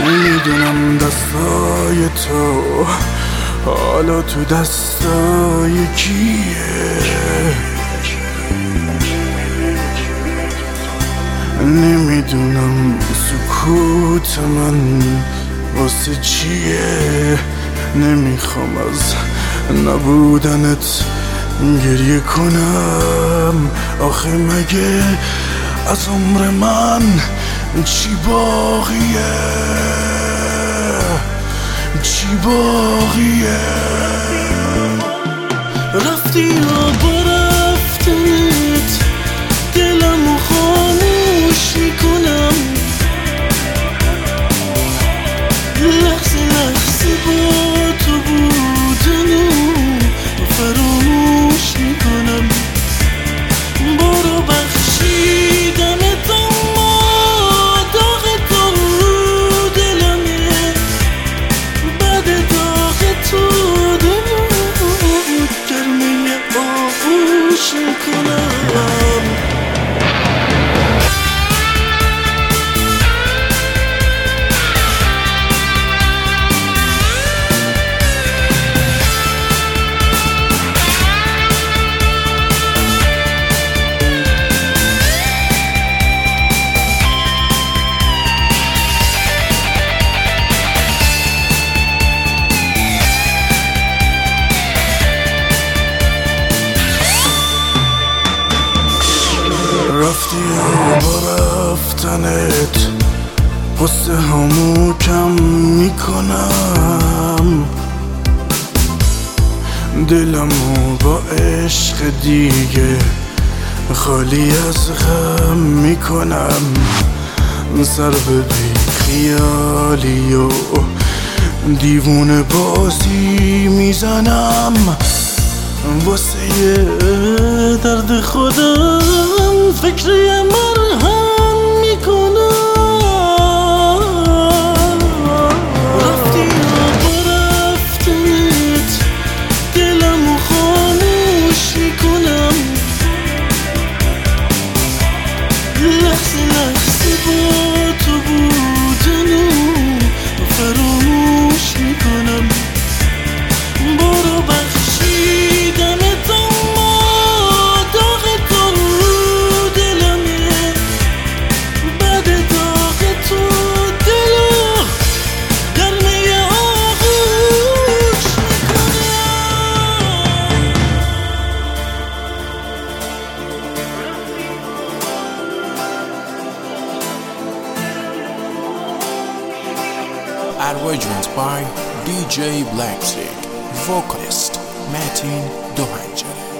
نمیدونم دستای تو حالا تو دستای کیه. نمیدونم سکوت من واسه چیه. نمیخوام از نبودنت گریه کنم. آخه مگه از عمر من چی باقیه؟ چی باقیه؟ رفتی و با رفتنت دلمو خاموش میکنم. لحظه لحظه با تو بودنو فراموش میکنم. برو بخشیدمت اما داغ تو دلمه. بعد داغ تو دلمو گرمه آغوش میکنم. رفتی و با رفتنت قصه همو کم میکنم. دلمو با عشق دیگه خالی از غم میکنم. سر به بی خیالی و دیوونه بازی میزنم. واسه درد خودم فکر مرهم میکنم. رفتی و با رفتنت دلمو خاموش میکنم. لحظه لحظه با تو بودنو فراموش میکنم. برو بخشیدمت اما داغ تو دلمه. بعد داغ تو دلو گرمه آغوش میکنم. Arrangement by DJ Black Stick, vocalist Metin Doğancı.